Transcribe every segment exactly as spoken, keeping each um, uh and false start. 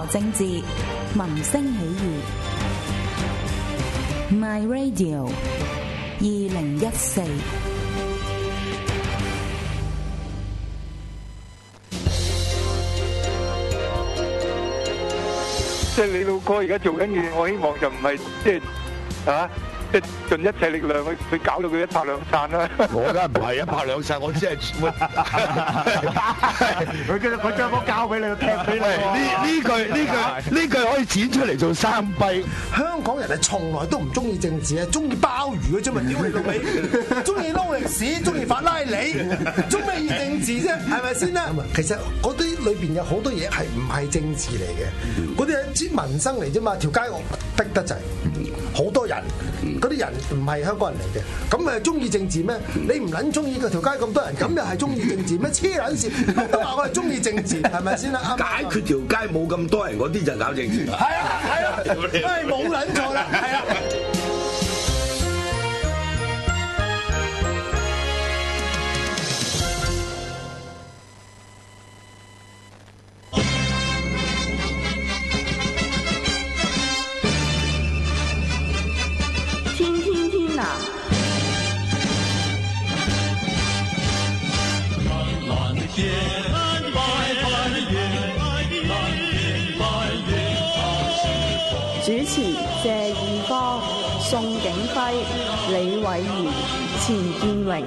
政治，民聲起義。My Radio 二零一四。 即係你老哥而家做緊嘢，我希望就唔係即係啊，即係盡一切力量去去搞到佢一拍兩散啦。 我梗係唔係一拍兩散，我只係佢佢佢將個交俾你，踢俾你。 呢呢句呢句呢句可以剪出嚟做三弊。 香港人係從來都唔中意政治啊，中意鮑魚嘅啫嘛，屌你老味，中意撈歷史，中意法拉利，中咩意政治啫？係咪先啦？其實嗰啲裏邊有好多嘢係唔係政治嚟嘅，嗰啲係啲民生嚟啫嘛。條街我逼得滯，好多人，嗰啲人唔係香港人嚟嘅，咁咪中意政治咩？你唔撚中意個條街咁多人，咁又係中意政治咩？黐撚線，都話我係中意政治，係咪先啦？ 解決條街冇咁多人嗰啲就搞政治。 係啊係啊，係冇撚錯啦，係啊。 天天天藍主持謝義方、宋景輝、李偉賢、錢建榮。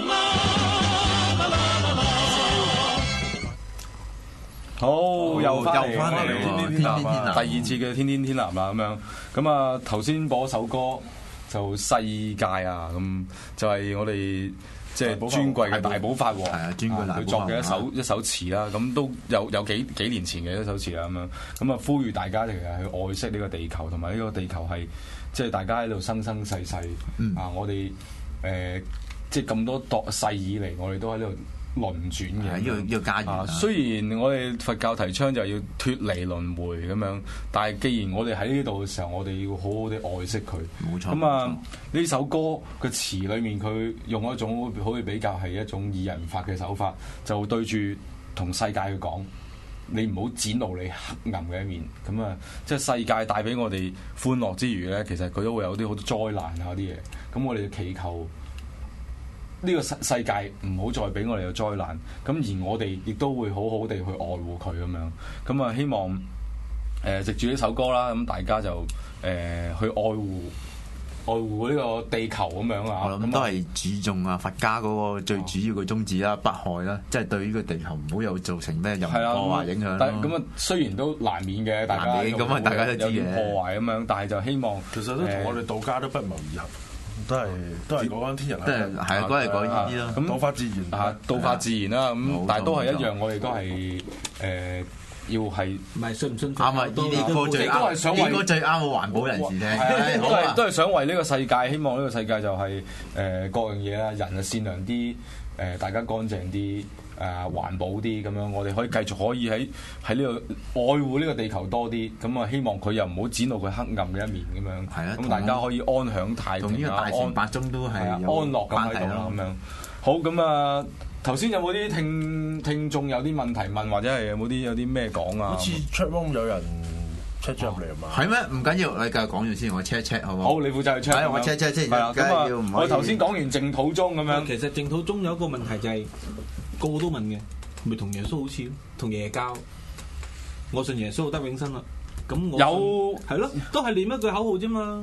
好，又翻嚟， 又翻嚟喎天天天藍啊！第二次嘅天天天藍啦，咁樣咁啊，頭先播首歌就世界啊，咁就係我哋即係尊貴嘅大寶法王， 係啊，尊貴大寶法王佢作嘅一首一首詞啦，咁都有有幾幾年前嘅一首詞啦，咁樣咁啊，呼籲大家其實去愛惜呢個地球，同埋呢個地球係即係大家喺度生生世世啊！我哋誒即係咁多代世以嚟，我哋都喺度輪轉嘅， 呢個呢個家園啊。 雖然我哋佛教提倡就係要脫離輪迴咁樣，但係既然我哋喺呢度嘅時候，我哋要好好地愛惜佢。 冇錯。 咁啊，呢首歌嘅詞裏面，佢用一種好似比較係一種擬人法嘅手法，就對住同世界去講，你唔好展露你黑暗嘅一面。咁啊，即係世界帶俾我哋歡樂之餘咧，其實佢都會有啲好多災難啊啲嘢。咁我哋祈求呢個世世界唔好再俾我哋有災難，咁而我哋亦都會好好地去愛護佢咁樣，咁啊希望誒藉住呢首歌啦，咁大家就誒、呃、去愛護愛護呢個地球咁樣啊。 我諗都係注重啊佛家嗰個最主要嘅宗旨啦，不害啦，即係對呢個地球唔好有造成咩任何破壞影響。 但係咁啊，雖然都難免嘅，大家咁啊，大家都知嘅破壞咁樣，但係就希望其實都同我哋道家都不謀而合。都係都係講緊天人， 都係係啊，都係講呢啲咯。 咁道法自然啊，道法自然啦。咁但係都係一樣，我哋都係誒要係唔係信唔信？ 啱啊！呢啲歌最啱，應該最啱嘅環保人士聽。 都係都係想為呢個世界，希望呢個世界就係誒各樣嘢啦，人啊善良啲，誒大家乾淨啲。誒、呃、環保啲咁樣，我哋可以繼續可以喺喺呢個愛護呢個地球多啲，咁啊希望佢又唔好展露佢黑暗嘅一面咁樣，係啊，咁大家可以安享太平啊，安八宗都係安樂咁喺度啦咁樣。好咁啊，頭先有冇啲聽聽眾有啲問題問，或者係有冇啲有啲咩講啊？ 好似 chat room 有人 check 咗入嚟啊嘛？ 係咩？唔緊要，你繼續講住先，我 check check 好唔好？ 好，你負責去 check。 係我 check check 先。係啊， 咁啊，我頭先講完淨土宗咁樣， 其實淨土宗有一個問題就係個個都問嘅。咪同耶穌好似咯，同耶教，我信耶穌得永生啦。咁我有係咯，都係念一句口號啫嘛。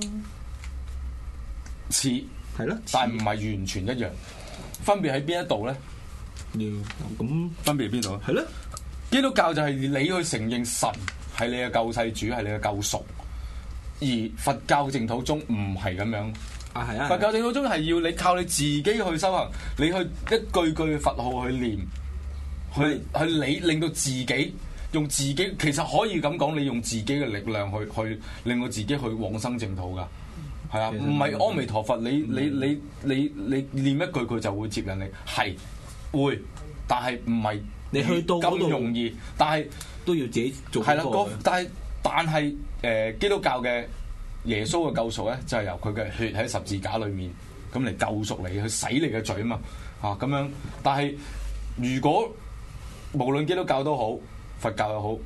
似係咯， 但係唔係完全一樣。分別喺邊一度咧？ 咁分別喺邊度？ 係咯， 基督教就係你去承認神係你嘅救世主，係你嘅救贖，而佛教淨土宗唔係咁樣。 啊係啊！ 佛教淨土宗係要你靠你自己去修行，你去一句句嘅佛號去念。去去你令到自己用自己，其實可以咁講，你用自己嘅力量去去令到自己去往生淨土噶，係啊，唔係阿彌陀佛，你你你你你念一句佢就會接引你，係會，但係唔係你去到咁容易，但係都要自己做。 係啦，個但係但係誒基督教嘅耶穌嘅救贖咧，就係由佢嘅血喺十字架裏面咁嚟救贖你，去洗你嘅罪啊嘛，嚇咁樣，但係如果無論基督教都好，佛教又好，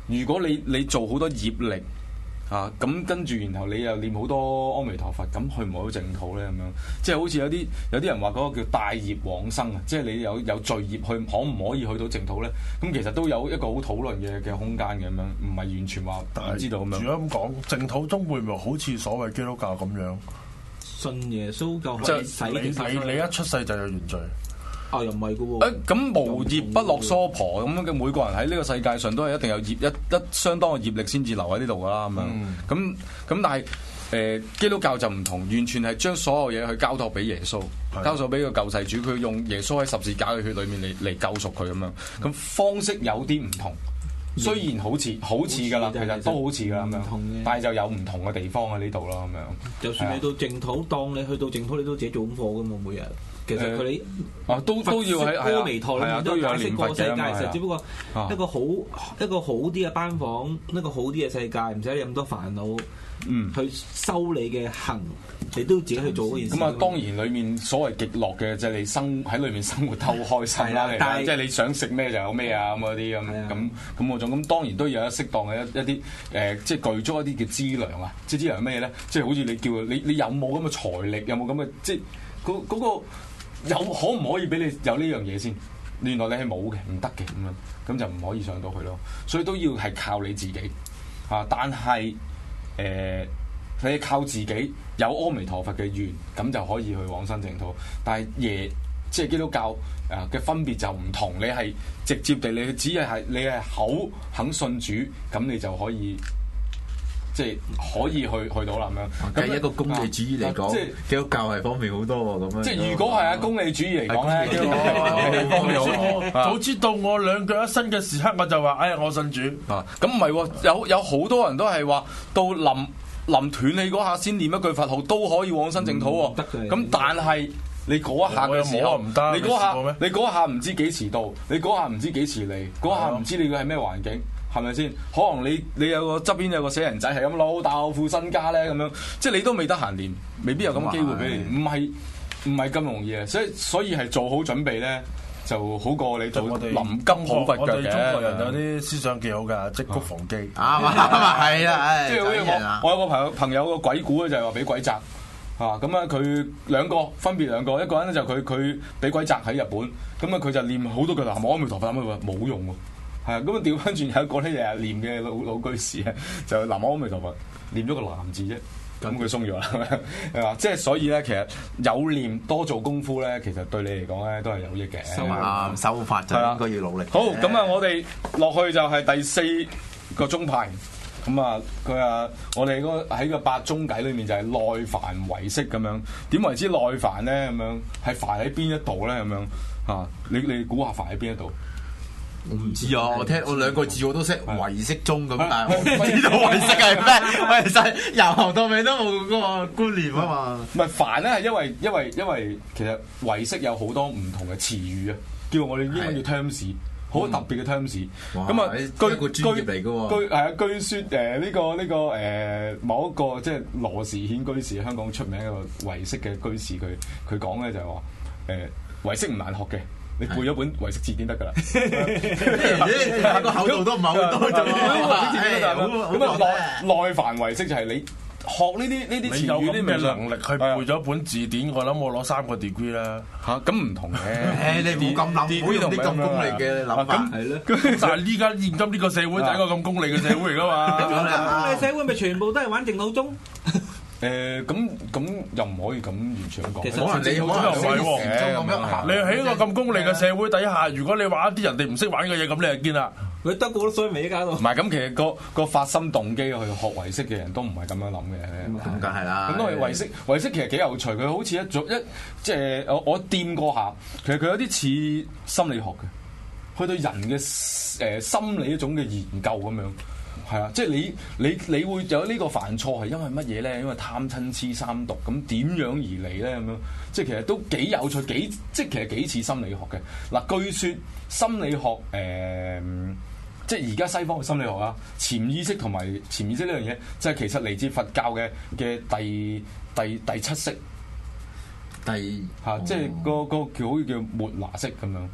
如果你你做好多業力。啊，咁跟住，然後你又念好多阿彌陀佛，咁去唔去到淨土咧？咁樣，即係好似有啲有啲人話嗰個叫帶業往生啊，即係你有有罪業去，可唔可以去到淨土咧？咁其實都有一個好討論嘅嘅空間嘅咁樣，唔係完全話唔知道咁樣。 如果咁講，淨土中會唔會好似所謂基督教咁樣？ 信耶穌就可以洗你你你一出世就有原罪。 啊，又唔係嘅喎。 誒咁無業不落娑婆咁嘅，每個人喺呢個世界上都係一定有業一一相當嘅業力先至留喺呢度㗎啦咁樣。咁咁、嗯、但係誒、呃、基督教就唔同，完全係將所有嘢去交託俾耶穌，的交託俾個救世主，佢用耶穌喺十字架嘅血裏面嚟嚟救贖佢咁樣。咁方式有啲唔同，雖然好似好似㗎啦，其實都好似㗎咁樣，但係就有唔同嘅地方喺呢度啦咁樣。 就算你到淨土，當你去到淨土，你都自己做功課㗎嘛，每日。其實佢哋啊都都要喺阿彌陀裏面都解釋過世界，其實只不過一個好一個好啲嘅班房，一個好啲嘅世界，唔使你咁多煩惱，嗯，去修你嘅行，你都自己去做嗰件事。 咁啊，當然裡面所謂極樂嘅就係你生喺裏面生活得好開心啦，但係即係你想食咩就有咩啊咁嗰啲咁咁咁嗰種，咁當然都有一適當嘅一一啲誒，即係具足一啲嘅資糧啊！即係資糧係咩咧？即係好似你叫你你有冇咁嘅財力，有冇咁嘅即係嗰嗰個。有可唔可以俾你有呢樣嘢先？原來你係冇嘅，唔得嘅咁樣，咁就唔可以上到去咯。所以都要係靠你自己啊！但係誒、呃，你靠自己有阿彌陀佛嘅願，咁就可以去往生淨土。但係耶，即係基督教啊嘅分別就唔同。你係直接地，你只係係你係口肯信主，咁你就可以。即係可以去去到啦咁樣。 咁一個功利主義嚟講，即係基督教係方便好多喎。咁樣即係如果係啊功利主義嚟講咧，基督教係方便好多。 早知道我兩腳一伸嘅時刻，我就話：哎呀，我信主啊！咁唔係喎，有有好多人都係話到臨臨斷氣嗰下先念一句佛號都可以往生淨土喎。得嘅。咁但係你嗰一下嘅時候，你嗰下你嗰下唔知幾時到，你嗰下唔知幾時嚟，嗰下唔知你嘅係咩環境。係咪先？可能你你有個側邊有個死人仔係咁攞大副身家咧咁樣，即係你都未得閒練，未必有咁嘅機會俾你。唔係唔係咁容易啊！所以所以係做好準備咧，就好過你做臨急抱佛腳嘅。 我哋中國人有啲思想幾好㗎，積穀防饑。 啱啊，係啊， 即係好似我我有個朋友朋友個鬼故咧，就係話俾鬼責嚇咁啊！佢兩個分別兩個，一個人咧就佢佢俾鬼責喺日本，咁啊佢就念好多句南無阿彌陀佛，咁佢話冇用喎。係啊，咁啊調翻轉有一個咧日日念嘅老老居士咧，就南無阿彌陀佛念咗個南字啫，咁佢鬆咗啦，係嘛？即係所以咧，其實有念多做功夫咧，其實對你嚟講咧都係有益嘅。 啊，修法就應該要努力。 好，咁啊，我哋落去就係第四個宗派。咁啊，佢啊，我哋嗰喺個八宗偈裏面就係內凡唯識咁樣。點為之內凡咧？咁樣係凡喺邊一度咧？咁樣啊？你你估下凡喺邊一度？ 我唔知啊，我聽我兩個字我都識唯識宗咁，但係我唔知道唯識係咩。我其實由頭到尾都冇嗰個觀念啊嘛。 唔係凡咧，係因為因為因為其實唯識有好多唔同嘅詞語啊，叫我哋英文叫 terms，好特別嘅 terms。咁啊，據個專業嚟嘅喎。 據係啊，據説誒呢個呢個誒某一個即係羅時顯居士，香港出名一個唯識嘅居士，佢佢講咧就係話誒唯識唔難學嘅。你背咗本唯識字典得㗎啦， 個口度都唔係好多啫嘛。 咁啊內內凡唯識就係你學呢啲呢啲詞語啲咩能力去背咗本字典，我諗我攞三個 degree 啦。 嚇咁唔同嘅， 你唔好咁諗，唔好用啲咁功利嘅諗法。係咯， 但係依家現今呢個社會就係一個咁功利嘅社會嚟㗎嘛。 咁功利社會咪全部都係玩淨土宗？ 誒咁咁又唔可以咁完全講， 其實可能你可能唔係喎。你喺一個咁功利嘅社會底下，如果你玩一啲人哋唔識玩嘅嘢，咁你就堅啦。 佢得過都衰尾搞到。唔係咁，其實個個發心動機去學唯識嘅人都唔係咁樣諗嘅。 咁梗係啦。 咁都係唯識，唯識其實幾有趣。佢好似一種一即係我我掂過下，其實佢有啲似心理學嘅，去對人嘅誒、呃、心理一種嘅研究咁樣。係啊，即係你你你會有呢個犯錯係因為乜嘢咧？因為貪嗔痴三毒，咁點樣而嚟咧？咁樣即係其實都幾有趣，幾即係其實幾似心理學嘅。嗱，據說心理學誒、呃，即係而家西方嘅心理學啊，潛意識同埋潛意識呢樣嘢，即係其實嚟自佛教嘅嘅第第第七識， 第嚇，即係個個叫好似叫末那識咁樣。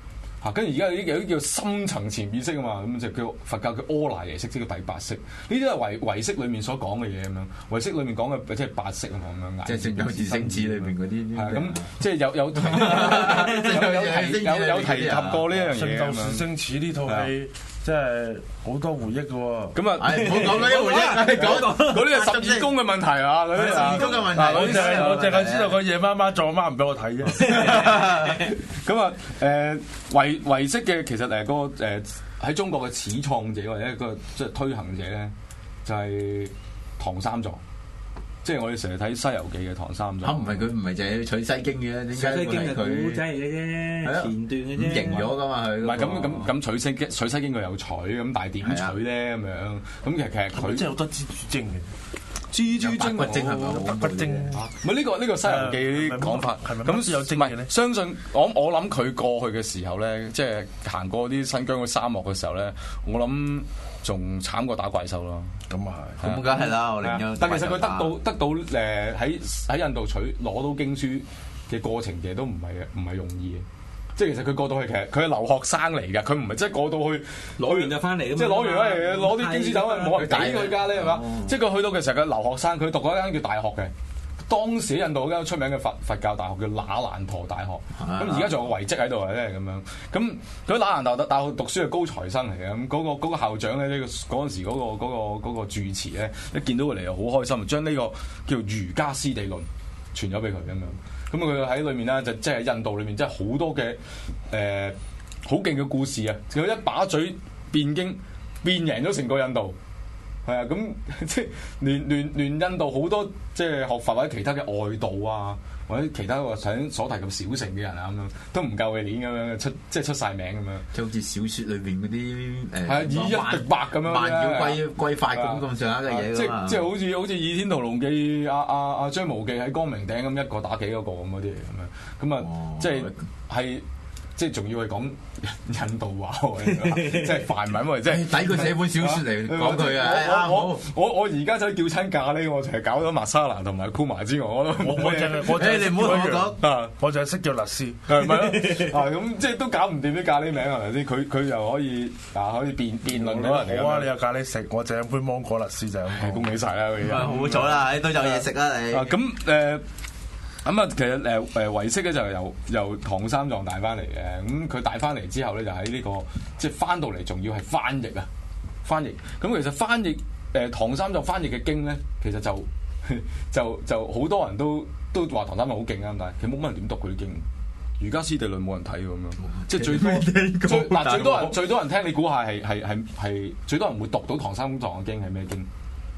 嚇，跟住而家有啲有啲叫深層潛意識啊嘛，咁就叫佛教叫阿賴耶識，即係第八識。呢啲係唯唯識裡面所講嘅嘢咁樣，唯識裡面講嘅即係八識啊嘛咁樣。 即係成有自性子裏面嗰啲。 係咁，即係有有有有提有有提及過呢樣嘢咁樣。 自性子呢套戲真係好多回憶嘅喎。 咁啊， 唔好講嗰啲回憶，講嗰啲係十二宮嘅問題啊，嗰啲十二宮嘅問題。 我淨係我淨係知道佢夜媽媽撞媽唔俾我睇啫。 咁啊，誒唯唯識嘅其實誒嗰個誒喺中國嘅始創者或者一個即係推行者咧，就係唐三藏。即係我哋成日睇《西遊記》嘅唐三藏。嚇唔係佢唔係淨係取西經嘅，點解取西經係佢古仔嚟嘅啫，前段嘅啫。 型咗噶嘛佢。唔係咁咁咁取西經取西經佢有取，咁但係點取咧咁樣？咁其實其實佢真係好多蜘蛛精嘅。蜘蛛精骨精係咪？ 骨精唔係呢個呢個《西遊記》啲講法係咪咁有精嘅咧？ 相信我我諗佢過去嘅時候咧，即係行過啲新疆嘅沙漠嘅時候咧，我諗仲慘過打怪獸咯。 咁啊係，咁梗係啦，我哋但其實佢得到得到誒喺喺印度取攞到經書嘅過程，其實都唔係唔係容易嘅。即係其實佢過到去，其實佢係留學生嚟㗎，佢唔係即係過到去攞完就翻嚟， 即係攞完翻嚟攞啲經書走，冇人抵佢㗎咧係嘛？即係佢去到嘅時候，佢留學生，佢讀嗰間叫大學嘅。當時印度嗰間出名嘅佛佛教大學叫那蘭陀大學，咁而家仲有遺跡喺度嘅咧咁樣。咁佢那蘭陀大學讀書係高材生嚟嘅，咁嗰個嗰個校長咧，呢個嗰陣時嗰個嗰個嗰個住持咧，一見到佢嚟又好開心，將呢個叫瑜伽師地論傳咗俾佢咁樣。咁佢喺裏面咧就即係印度裏面，即係好多嘅誒好勁嘅故事啊！佢一把嘴辯經，變贏咗成個印度。係啊，咁即係連連連印度好多即係學佛或者其他嘅外道啊，或者其他個想所提及小乘嘅人啊咁樣，都唔夠佢練咁樣出，即係出晒名咁樣。 就好似小説裏邊嗰啲誒， 係啊，以一敵百咁樣， 萬妖歸歸法咁咁上下嘅嘢即係即係好似好似《倚天屠龍記》阿阿阿張無忌喺光明頂咁一個打幾個個咁嗰啲嚟咁樣，咁啊即係係。即係仲要係講印度話喎，即係梵文喎，即係抵佢寫本小説嚟講佢啊！ 我我我而家就叫親咖喱，我就係搞咗瑪莎蘭同埋庫瑪之外，我都我我淨係我誒你唔好同我講啊！我就係識叫律師， 係咪咯？啊咁即係都搞唔掂啲咖喱名係咪先？佢佢又可以啊可以辯辯論到人哋。 好啊！你有咖喱食，我就飲杯芒果律師就咁。 恭喜晒啦！佢好咗啦，都有嘢食啦你。 啊咁誒。咁啊，其實誒誒唯識咧就由由唐三藏帶翻嚟嘅，咁佢帶翻嚟之後咧就喺呢、這個即係翻到嚟，仲要係翻譯啊，翻譯。咁其實翻譯誒、呃、唐三藏翻譯嘅經咧，其實就就就好多人都都話唐三藏好勁啊，但係其實冇乜人點讀佢啲經。瑜伽師地論冇人睇咁樣，即係最多最嗱最多人最多人聽，你估下係係係係最多人會讀到唐三藏嘅經係咩經？ 誒、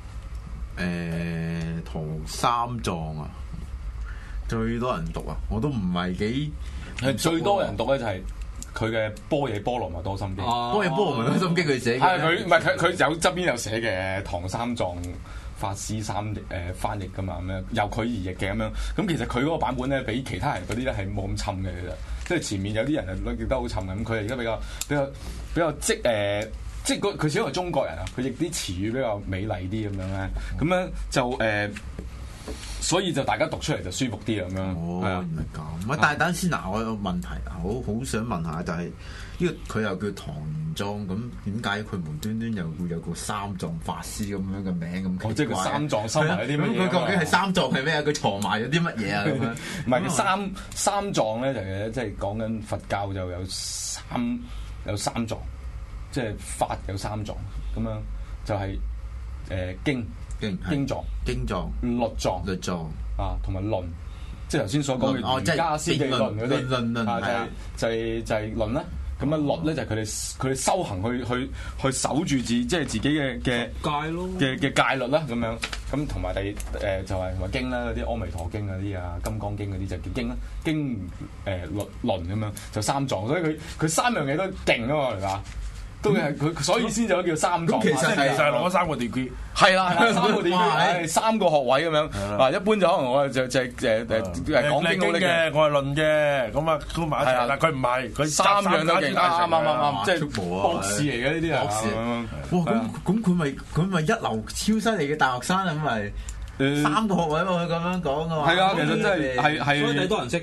呃，唐三藏啊！最多人讀啊！我都唔係幾係最多人讀咧，就係佢嘅《般若波羅蜜多心經》。 般若波羅蜜多心經佢寫嘅。 係佢唔係佢佢有側邊有寫嘅唐三藏法師三誒、呃、翻譯噶嘛咁樣，由佢而譯嘅咁樣。咁其實佢嗰個版本咧，比其他人嗰啲咧係冇咁沉嘅其實。即係前面有啲人係譯得好沉嘅，咁佢而家比較比較比較即誒、呃、即係佢始終係中國人啊，佢譯啲詞語比較美麗啲咁樣咧。咁樣就誒。呃所以就大家讀出嚟就舒服啲咁樣。 哦，原來咁。啊，但係等先嗱，我有個問題，好好想問下，就係呢個佢又叫唐玄奘，咁點解佢無端端又會有個三藏法師咁樣嘅名咁？ 哦，即係佢三藏收埋咗啲乜嘢？ 佢究竟係三藏係咩啊？佢藏埋咗啲乜嘢啊？咁樣唔係三三藏咧，就係即係講緊佛教就有三有三藏，即係法有三藏咁樣，就係誒經。經經藏、經藏、律藏、律藏啊，同埋論，即係頭先所講嘅瑜伽師地論嗰啲，啊就係就係論啦。咁啊律咧就係佢哋佢哋修行去去去守住自即係自己嘅嘅戒咯嘅嘅戒律啦咁樣。咁同埋第誒就係話經啦，嗰啲阿彌陀經嗰啲啊、金剛經嗰啲就叫經啦。經誒律論咁樣就三藏，所以佢佢三樣嘢都勁啊嘛，係嘛？都係佢，所以先就叫三藏。 其實係就係攞咗三個 degree， 係啦，三個 degree，三個學位咁樣。嗱，一般就可能我就就誒誒誒講經嘅， 我係論嘅，咁啊都埋一齊。但佢唔係，佢三樣都勁，啱啱啱啱，即係博士嚟嘅呢啲啊。博士， 哇！咁咁佢咪佢咪一流超犀利嘅大學生咁咪？三個學位喎，佢咁樣講嘅嘛。 係啊，其實真係係係。 所以你多人識㗎。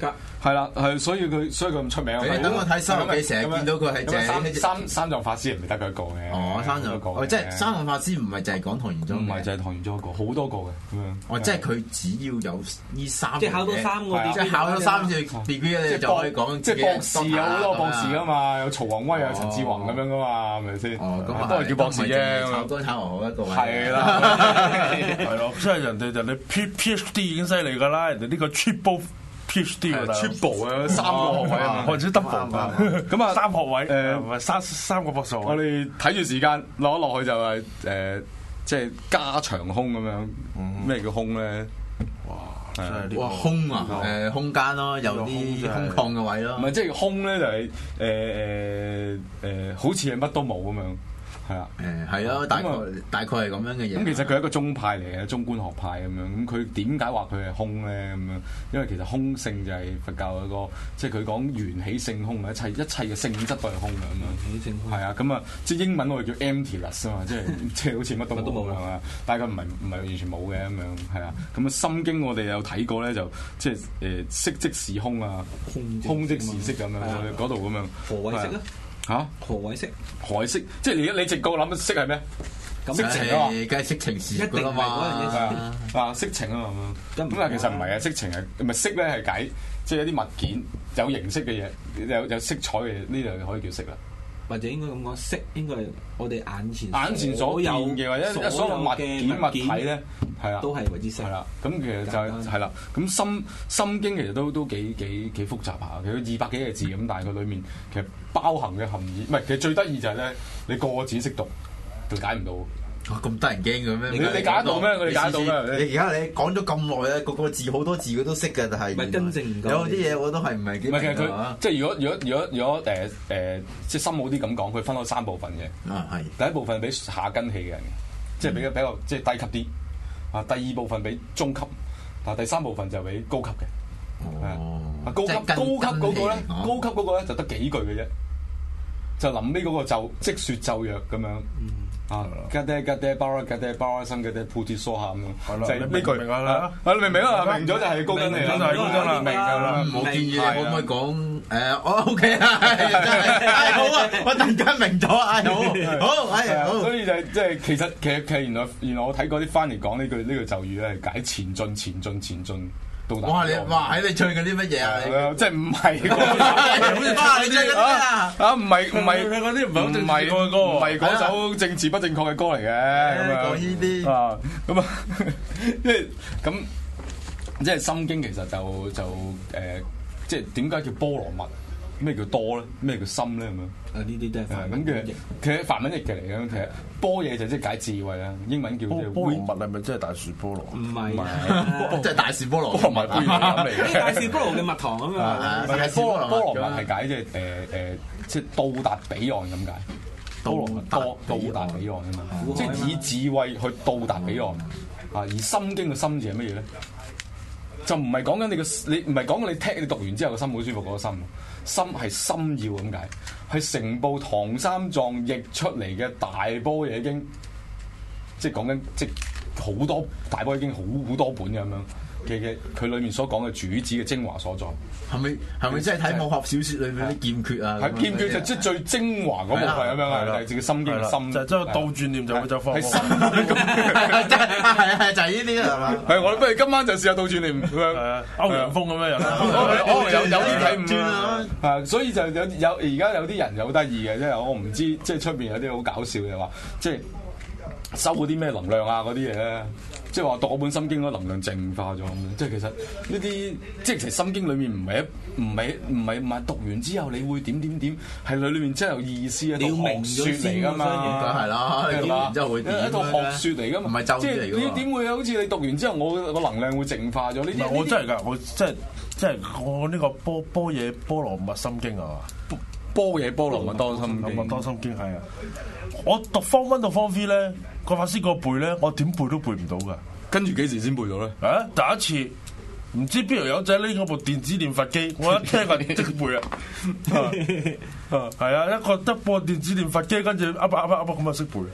係啦，係所以佢所以佢咁出名。 你等我睇《西遊記》，成日見到佢係正三三三藏法師唔係得佢一個嘅。 哦，三藏哦，即係三藏法師唔係就係講唐玄宗， 唔係就係唐玄宗一個，好多個嘅咁樣。 哦，即係佢只要有呢三， 即係考到三個， 即係考咗三次 degree 咧，就可以講。 即係博士有好多博士噶嘛，有曹宏威有陳志宏咁樣噶嘛，係咪先？ 哦，咁都係叫博士啫。 炒哥炒牛河一個位。 係啦， 係咯，即係人哋人哋 P PhD 已經犀利㗎啦，人哋呢個 triple PhD 㗎啦 ，triple 啊，三個學位啊， 或者 double 啊，咁啊三學位，誒唔係三三個博士。 我哋睇住時間落一落去就係誒，即係加長空咁樣。咩叫空咧？哇！ 哇空啊！誒空間咯，有啲空曠嘅位咯。 唔係即係空咧，就係誒誒誒，好似係乜都冇咁樣。係啊， 誒係咯，大概大概係咁樣嘅嘢。 咁其實佢係一個宗派嚟嘅，中觀學派咁樣。咁佢點解話佢係空咧？咁樣，因為其實空性就係佛教嗰個，即係佢講緣起性空，一切一切嘅性質都係空嘅咁樣。緣起性空。係啊，咁啊，即係英文我哋叫 emptiness 啊嘛，即係即係好似乜都冇咁啊。但係佢唔係唔係完全冇嘅咁樣，係啊。咁啊，《心經》我哋有睇過咧，就即係誒色即是空啊，空即是色咁樣，嗰度咁樣。 何謂色啊？ 嚇？何謂色？何謂色？即係你你直覺諗色係咩？色情啊嘛， 梗係色情事一定係嗰樣嘢啊，色情啊嘛。咁但係其實唔係啊，色情係唔係色咧係解，即係一啲物件有形式嘅嘢，有有色彩嘅嘢，呢就可以叫色啦。 或者應該咁講，色應該係我哋眼前眼前所見嘅，或者所有物件物體咧，係啦， 都係為之色。 係啦，咁其實就係係啦。咁心心經其實都都幾幾幾複雜下，其實二百幾個字咁，但係佢裡面其實包含嘅含義，唔係其實最得意就係咧，你個個字識讀，就解唔到。 哇！咁得人驚嘅咩？ 你你解得到咩？佢哋解得到咩？ 你而家你講咗咁耐咧，個個字好多字佢都識嘅，但係唔係根正唔夠。 有啲嘢我都係唔係幾明嘅佢即係如果如果如果如果誒誒即係深奧啲咁講，佢分咗三部分嘅。 啊係。 第一部分俾下根器嘅人嘅，即係比較比較即係低級啲。啊，第二部分俾中級，但係第三部分就俾高級嘅。 哦。 啊高級高級嗰個咧，高級嗰個咧就得幾句嘅啫，就臨尾嗰個就即説咒曰咁樣。啊！吉爹吉爹包啦，吉爹包啦，生吉爹菩提疏下咁樣，就係呢句明啦。啊，你明唔明啊？明咗就係高根嚟， 明咗就係高根啦。 明㗎啦。我建議你可唔可以講誒？我 OK 啊，真係好啊！我突然間明咗啊，好，好，係好。 所以就係即係其實其實其實原來原來我睇過啲翻嚟講呢句呢句咒語咧，係解前進前進前進。 哇！你哇喺你唱緊啲乜嘢啊？ 即係唔係？ 哇！你唱緊啲咩啊？ 啊唔係唔係嗰啲唔係好正確嘅歌， 唔係嗰首政治不正確嘅歌嚟嘅。咁講呢啲啊咁啊，即係咁即係《心經》其實就就誒，即係點解叫波羅蜜？咩叫多咧？咩叫心咧？咁樣啊呢啲都係梵文嘅，其實梵文譯嘅嚟嘅。其實波嘢就即係解智慧啦，英文叫做波羅蜜係咪即係大樹菠蘿？ 唔係， 即係大樹菠蘿。 菠蘿蜜杯嚟嘅， 大樹菠蘿嘅蜜糖咁樣。 係菠菠蘿蜜係解即係誒誒，即係到達彼岸咁解。菠蘿蜜多到達彼岸啊嘛，即係以智慧去到達彼岸啊。而心經嘅心字係乜嘢咧？就唔係講緊你個你唔係講緊你聽你讀完之後個心好舒服嗰個心，心係心要咁解，係成部唐三藏譯出嚟嘅大般若經，即係講緊即係好多大般若經好好多本咁樣嘅嘅，佢裏面所講嘅主旨嘅精華所在。 係咪係咪真係睇武俠小説裏面啲劍訣啊？ 係劍訣就即係最精華嗰部分咁樣係，係自己心經嘅心。 就即係倒轉念就會就放。係心係係就係呢啲係嘛？ 係我不如今晚就試下倒轉念咁樣。 歐陽鋒咁樣人。 哦有有啲睇唔轉啊！所以就有有而家有啲人有得意嘅，即係我唔知即係出邊有啲好搞笑嘅話，即係收嗰啲咩能量啊嗰啲嘢咧。即係話讀嗰本心經嗰能量淨化咗咁樣，即係其實呢啲即係其實心經裡面唔係一唔係唔係唔係讀完之後你會點點點，係裏裏面真係有意思啊！ 你要明學説嚟㗎嘛， 梗係啦，讀完之後會點咧？ 一套學説嚟㗎嘛， 唔係咒語嚟㗎。 即係你點會好似你讀完之後我個能量會淨化咗呢啲？ 我真係㗎，我真係即係我呢個波波嘢波羅蜜心經啊嘛， 波嘢波羅蜜多心經， 多心經係啊！我讀 form one 到 form three 咧，個法師個背咧，我點背都背唔到㗎。 跟住幾時先背到咧？ 啊！第一次唔知邊條友仔拎嗰部電子念佛機，我一聽就即背啊！係啊，一個得部電子念佛機，跟住噏噏噏噏咁就識背。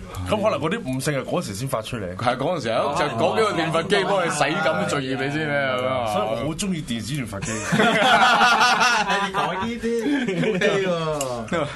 咁可能嗰啲悟性係嗰時先發出嚟。 係嗰陣時候就嗰幾個念佛機幫你洗咁罪業你先咩咁啊？ 所以我好中意電子念佛機。 你講呢啲 OK 喎，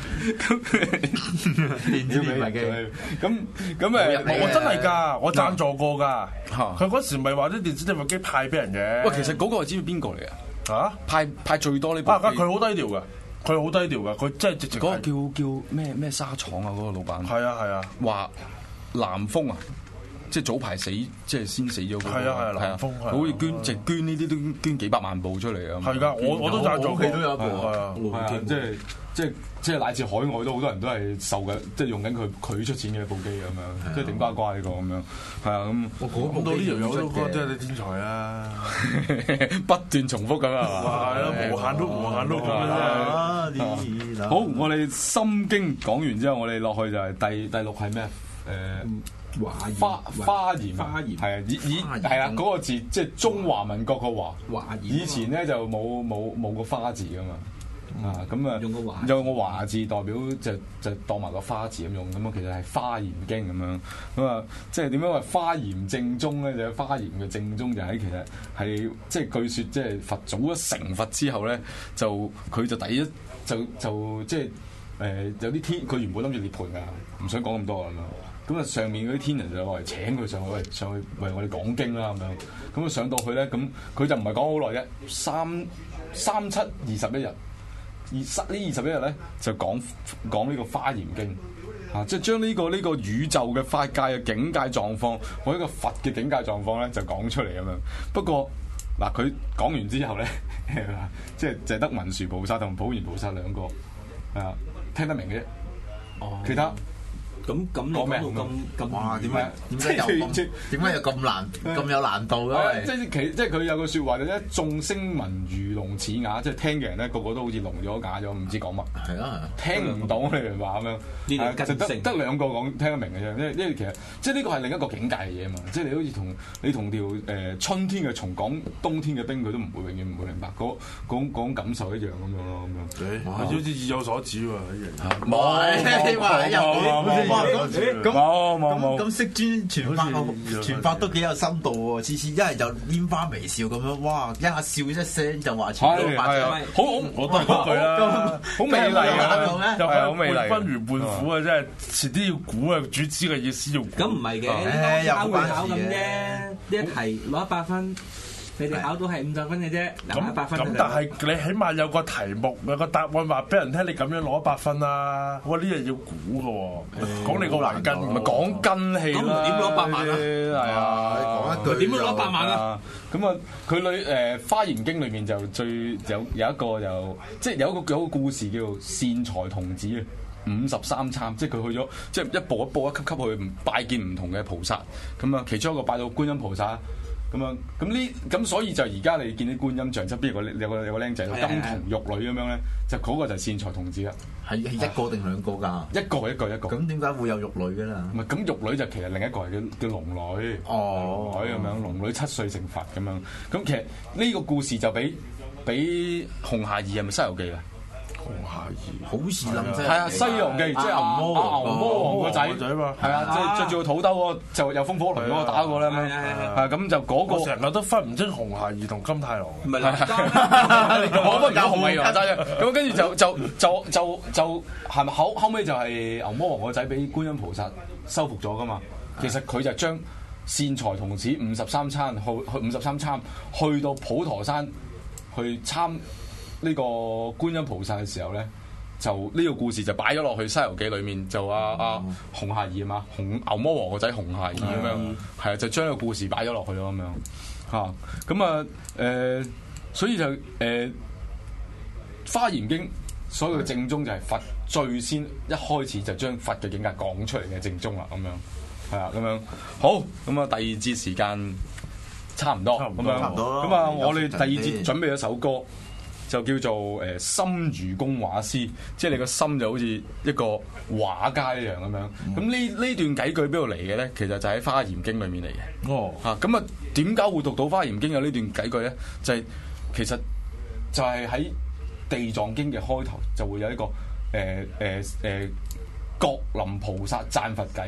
電子念佛機。 咁咁誒， 我真係㗎，我贊助過㗎。佢嗰時咪話啲電子念佛機派俾人嘅。 喂，其實嗰個係知唔知邊個嚟嘅？ 嚇， 派派最多呢部機。 啊，佢好低調㗎。佢好低調㗎，佢真係直直。 嗰個叫叫咩咩沙廠啊？嗰個老闆。係啊係啊。 話南豐啊，即係早排死，即係先死咗嗰個。係啊係啊，南豐係。 好似捐直捐呢啲都捐幾百萬部出嚟啊！ 係㗎，我我都贊助， 屋企都有一部。 係啊，係啊，即係即係即係乃至海外都好多人都係受緊，即係用緊佢佢出錢嘅一部機咁樣，即係頂呱呱呢個咁樣。係啊，咁我估到呢條友都覺得真係天才啊！ 不斷重複咁啊！ 係咯，無限都無限都咁樣。好，我哋心經講完之後，我哋落去就係第第六係咩？誒花花嚴花嚴係啊，以以係啊嗰個字即係中華民國個華。 華嚴以前咧就冇冇冇個花字噶嘛。啊，咁啊， 用個華用個華字代表就就當埋個花字咁用，咁啊其實係花嚴經咁樣，咁啊即係點樣話花嚴正宗咧？就係花嚴嘅正宗就喺其實係即係據說即係佛祖一成佛之後咧，就佢就第一就就即係誒、呃、有啲天佢原本諗住涅槃㗎，唔想講咁多咁樣，咁啊上面嗰啲天人就落嚟請佢上去，喂上去為我哋講經啦咁樣，咁啊上到去咧，咁佢就唔係講好耐啫，三三七二十一日。而呢二十一日咧就講講呢個花嚴經啊，即係將呢個呢、呢個宇宙嘅法界嘅境界狀況，或者個佛嘅境界狀況咧就講出嚟咁樣。不過嗱，佢講完之後咧，即係就係得文殊菩薩同普賢菩薩兩個啊聽得明嘅啫。哦，其他。 咁咁你講到咁咁哇？點解點解有咁點解有咁難咁有難度咧？ 即係其即係佢有句説話就咧，眾聲聞如聾似啞，即係聽嘅人咧個個都好似聾咗啞咗，唔知講乜。係啊，聽唔到你哋話咁樣，就得得兩個講聽得明嘅啫。因為因為其實即係呢個係另一個境界嘅嘢嘛。即係你好似同你同條誒春天嘅蟲講冬天嘅冰，佢都唔會永遠唔會明白嗰嗰種感受一樣咁樣咯咁樣。 好似意有所指喎， 冇話有。咁咁冇冇冇咁釋尊傳法傳法都幾有深度喎！次次一係就拈花微笑咁樣，哇！一下笑一聲就話傳到法咗， 好我都係嗰句啦，好美麗啊！又係好美麗，半分如半虎啊！真係遲啲要估啊，主旨嘅意思要估。 咁唔係嘅，考會考咁啫，呢一題攞一百分。你哋考到係五十分嘅啫，攞一百分。 咁但係你起碼有個題目，有個答案話俾人聽，你咁樣攞一百分啦。哇！呢樣要估嘅喎，講你個環根，唔係講根氣啦。咁點攞一百萬啊？係啊， 講一句。 點樣攞一百萬啊？ 咁啊，佢裏誒《花嚴經》裏面就最有有一個有，即係有一個有一個故事叫做善財童子啊。五十三參，即係佢去咗，即係一步一步一級級去拜見唔同嘅菩薩。咁啊，其中一個拜到觀音菩薩。咁樣，咁呢，咁所以就而家你見啲觀音像側邊有個有個有個僆仔，金童玉女咁樣咧，就嗰個就係善財童子啦。 係係一個定兩個㗎？一個一個一個。 咁點解會有玉女嘅啦？ 唔係，咁玉女就其實另一個係叫叫龍女。哦，龍女咁樣，龍女七歲成佛咁樣。咁其實呢個故事就比比紅孩兒係咪《西遊記》啊？ 紅孩兒好似諗真係啊，《西遊記》即係牛魔王，牛魔王個仔嘛， 係啊，即係着住個土兜嗰個，就有風火輪嗰個打過啦咁樣，係咁就嗰個成日都分唔清紅孩兒同金太郎， 唔係我都有紅孩兒男仔咁，跟住就就就就就係咪後後尾就係牛魔王個仔俾觀音菩薩收服咗噶嘛？其實佢就將善財童子五十三參去去五十三參去到普陀山去參。呢個觀音菩薩嘅時候咧，就呢個故事就擺咗落去《西遊記》裏面，就阿阿紅孩兒啊嘛，紅牛魔王個仔紅孩兒咁樣，係啊，就將個故事擺咗落去咯咁樣嚇。咁啊誒，所以就誒《花嚴經》所有嘅正宗就係佛最先一開始就將佛嘅境界講出嚟嘅正宗啦，咁樣係啊，咁樣好咁啊，第二節時間差唔多咁樣，咁啊，我哋第二節準備咗首歌。就叫做誒、呃、心如工畫師，即係你個心就好似一個畫家一樣咁樣。咁呢呢段偈句邊度嚟嘅咧？其實就喺《花嚴經》裏面嚟嘅。哦，嚇咁啊，點解會讀到《花嚴經》有呢段偈句咧？就係、是、其實就係喺《地藏經》嘅開頭就會有一個誒誒誒覺林菩薩讚佛偈。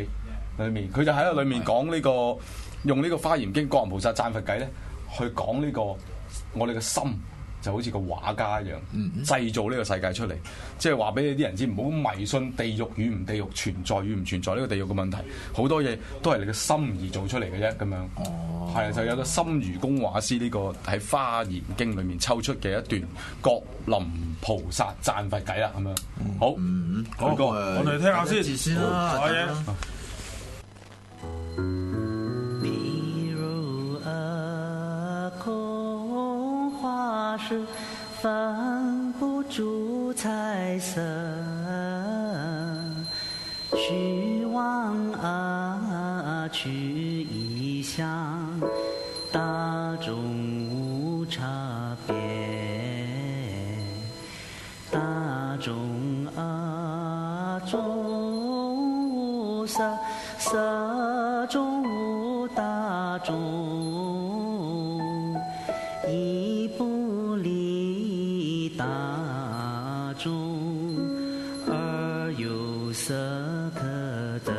裏面，佢就喺度裏面講呢、這個用呢個《華嚴經》國行菩薩讚佛偈咧，去講呢、這個我哋嘅心就好似個畫家一樣，製造呢個世界出嚟，即係話俾你啲人知，唔好迷信地獄與唔地獄存在與唔存在呢個地獄嘅問題，好多嘢都係你嘅心而做出嚟嘅啫，咁樣。哦，係啊，就有個心如工畫師呢個喺《華嚴經》裏面抽出嘅一段國林菩薩讚佛偈啦，咁樣。好，嗯，好歌， 我哋聽下先，先啦，好嘢。 是分不出彩色，虚妄而去异相，大众无差别，大众而众无色，色中无大众。大众而有色可得，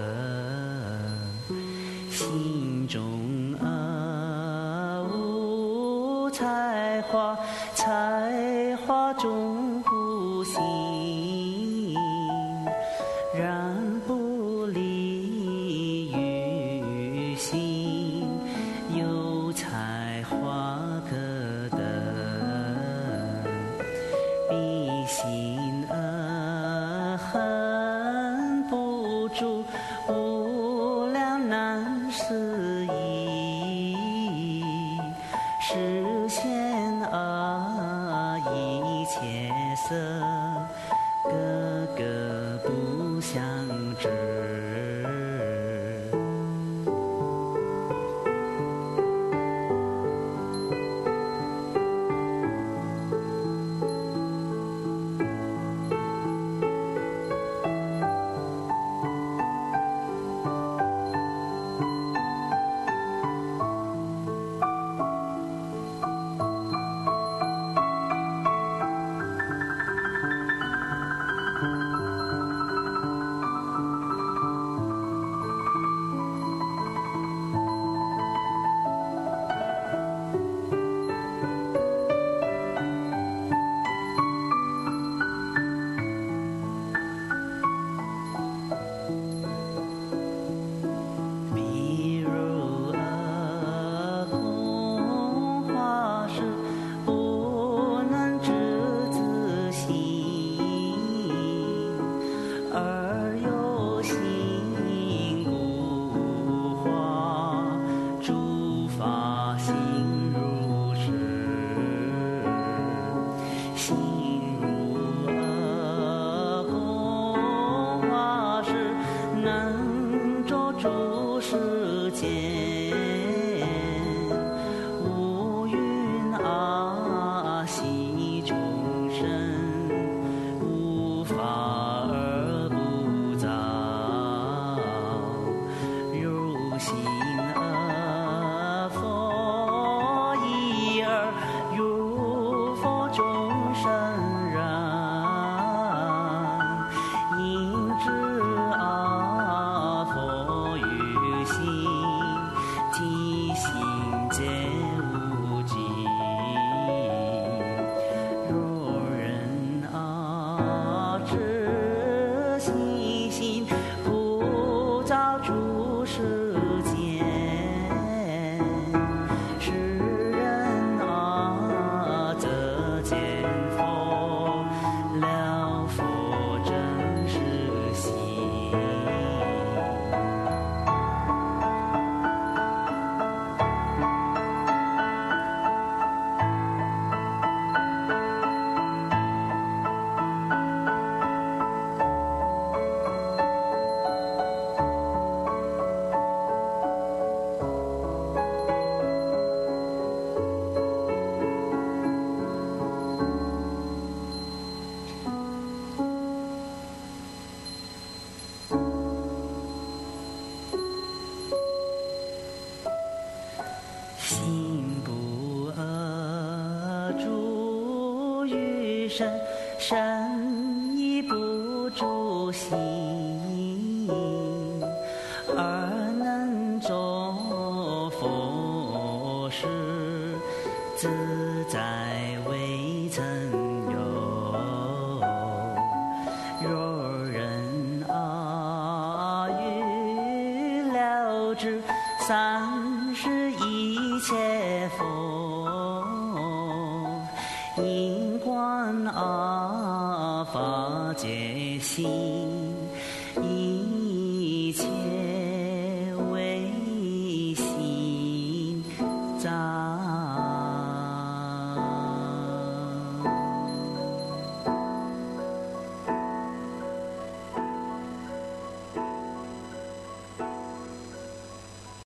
心中而无才华，才华中无心，然不离于心，有才华可得。心而恨不住，无量难思议，实现而一切色，个个不相知。身亦不住心， 在未曾有。若人啊预料之，三世一切佛，因观啊法界心。